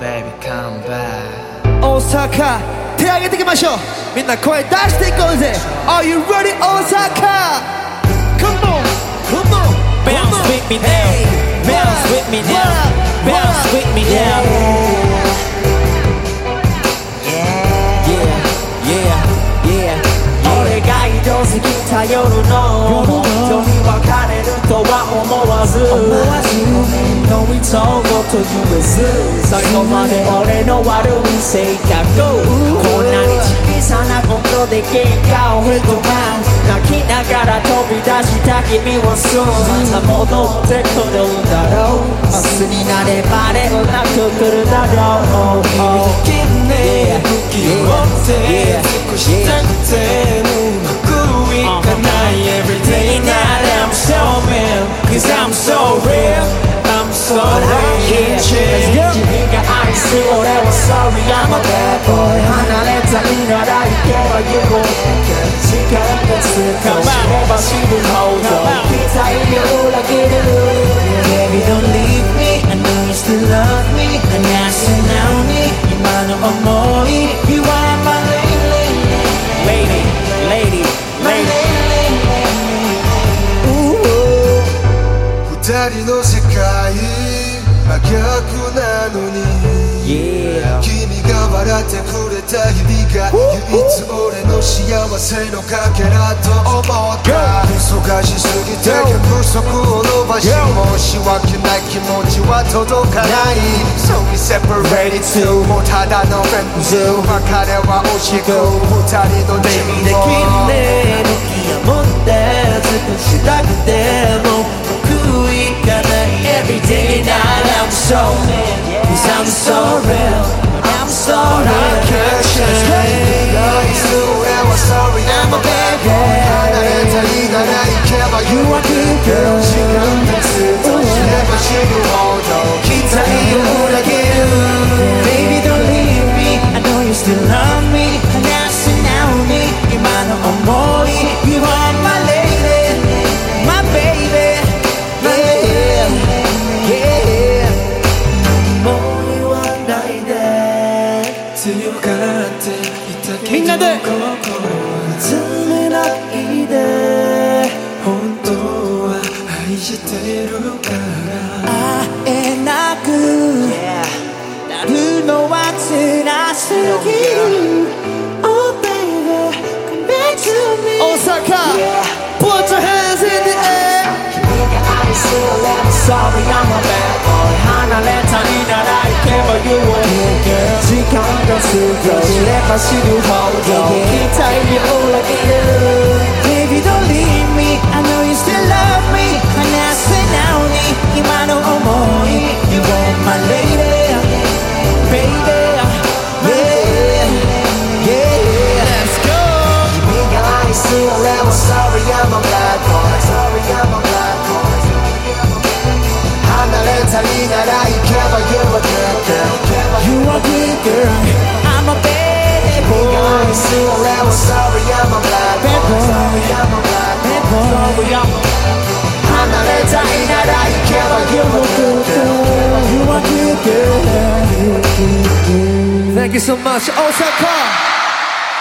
baby come back 大阪手挙げていきましょうみんな声出していこうぜ Are you ready 大阪 Come on Come on Bounce with me now Bounce with me now Bounce with me now俺が移動過ぎた夜の本当に別れるとは思わず飲みとごと言えず最後まで俺の悪い性格こんなに小さなことで喧嘩をへとまう泣きながら飛び出した君はそうまた戻ってくるんだろう明日になればレオなく来るだろう君ね武器を持って少しだけうまくいかない Every day that I'm showing Cause I'm so real I'm so real Yeah 君が愛す俺は Sorry I'm a bad boy 離れたいなら行けば行こう時間が通過すれば死ぬほど期待を裏切る Baby don't leave me I know you still love me 話すなのに今の想い You are my lady Lady 二人の世界真逆なのに、君が笑ってくれた日々が唯一俺の幸せのかけらと思った忙しすぎて約束を伸ばし申し訳ない気持ちは届かない So we separated too もうただの friends 別れは惜しく二人のチームできるね向き合って尽くしたくても僕いかない Every day that I'm so mad Cause I'm so real I'm so real I can't change 愛す俺は Sorry I'm a bad boy 離れたいなら行けば You are good girl 時間がずっと知れば死ぬほど期待を裏切る Baby don't leave me I know you still love me 話すなのに今の想い You are my lady My baby My lady Yeah もう言わないで強がっていたけどみんなで心冷めないで本当は愛してるから会えなくなるのは辛すぎる Oh baby come back to me 大阪 Put your hands in the air 君が愛する俺も Sorry I'm a bad boy 離れたいなら行けば You are here girl 時間が過ぎ知れば知るほど期待を裏切る Baby don't leave me I know you still love me 話せなのに今の想い You are my lady Baby Let's go 君が愛する俺も Sorry I'm a bad boy Sorry I'm a bad boy 離れたりなら行けば You are good girl You are good girl I'm a bad boy 君が愛する俺も Sorry I'm a bad boy Sorry I'm a bad boy Sorry I'm a 離れたいなら行けば You are good girl You are good girl Thank you so much 大阪